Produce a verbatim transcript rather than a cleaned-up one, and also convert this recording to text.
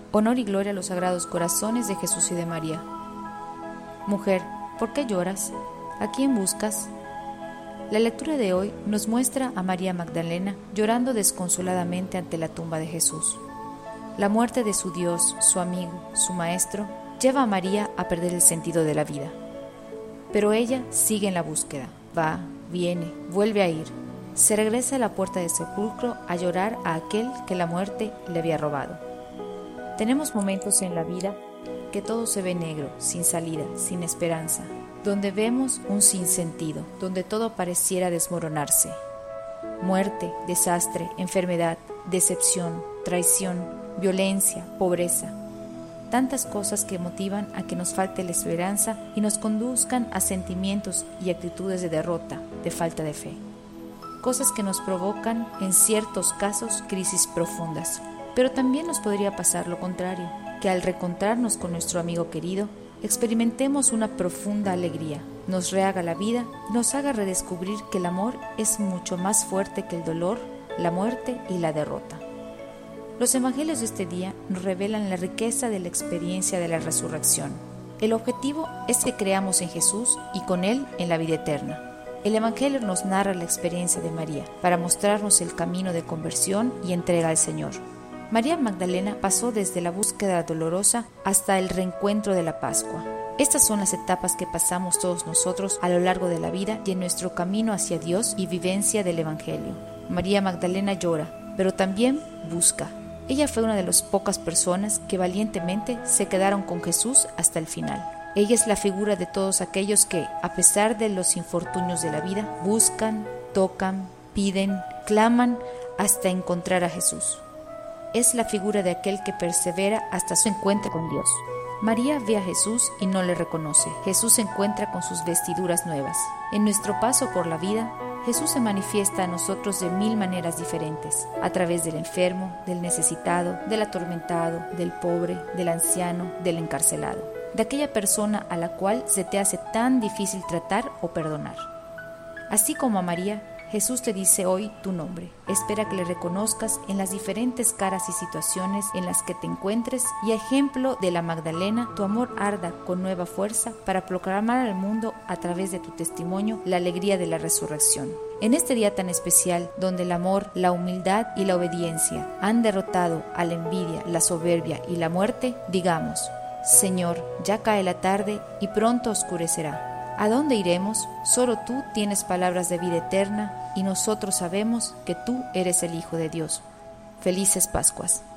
Honor y gloria a los sagrados corazones de Jesús y de María. Mujer, ¿por qué lloras? ¿A quién buscas? La lectura de hoy nos muestra a María Magdalena llorando desconsoladamente ante la tumba de Jesús. La muerte de su Dios, su amigo, su maestro, lleva a María a perder el sentido de la vida. Pero ella sigue en la búsqueda, va, viene, vuelve a ir. Se regresa a la puerta del sepulcro a llorar a aquel que la muerte le había robado. Tenemos momentos en la vida que todo se ve negro, sin salida, sin esperanza, donde vemos un sinsentido, donde todo pareciera desmoronarse. Muerte, desastre, enfermedad, decepción, traición, violencia, pobreza. Tantas cosas que motivan a que nos falte la esperanza y nos conduzcan a sentimientos y actitudes de derrota, de falta de fe. Cosas que nos provocan, en ciertos casos, crisis profundas. Pero también nos podría pasar lo contrario, que al reencontrarnos con nuestro amigo querido, experimentemos una profunda alegría, nos rehaga la vida, nos haga redescubrir que el amor es mucho más fuerte que el dolor, la muerte y la derrota. Los evangelios de este día nos revelan la riqueza de la experiencia de la resurrección. El objetivo es que creamos en Jesús y con Él en la vida eterna. El evangelio nos narra la experiencia de María para mostrarnos el camino de conversión y entrega al Señor. María Magdalena pasó desde la búsqueda dolorosa hasta el reencuentro de la Pascua. Estas son las etapas que pasamos todos nosotros a lo largo de la vida y en nuestro camino hacia Dios y vivencia del Evangelio. María Magdalena llora, pero también busca. Ella fue una de las pocas personas que valientemente se quedaron con Jesús hasta el final. Ella es la figura de todos aquellos que, a pesar de los infortunios de la vida, buscan, tocan, piden, claman hasta encontrar a Jesús. Es la figura de aquel que persevera hasta su encuentro con Dios. María ve a Jesús y no le reconoce. Jesús se encuentra con sus vestiduras nuevas. En nuestro paso por la vida, Jesús se manifiesta a nosotros de mil maneras diferentes, a través del enfermo, del necesitado, del atormentado, del pobre, del anciano, del encarcelado, de aquella persona a la cual se te hace tan difícil tratar o perdonar. Así como a María, Jesús te dice hoy tu nombre. Espera que le reconozcas en las diferentes caras y situaciones en las que te encuentres y a ejemplo de la Magdalena, tu amor arda con nueva fuerza para proclamar al mundo a través de tu testimonio la alegría de la resurrección. En este día tan especial, donde el amor, la humildad y la obediencia han derrotado a la envidia, la soberbia y la muerte, digamos: Señor, ya cae la tarde y pronto oscurecerá. ¿A dónde iremos? Solo tú tienes palabras de vida eterna y nosotros sabemos que tú eres el Hijo de Dios. Felices Pascuas.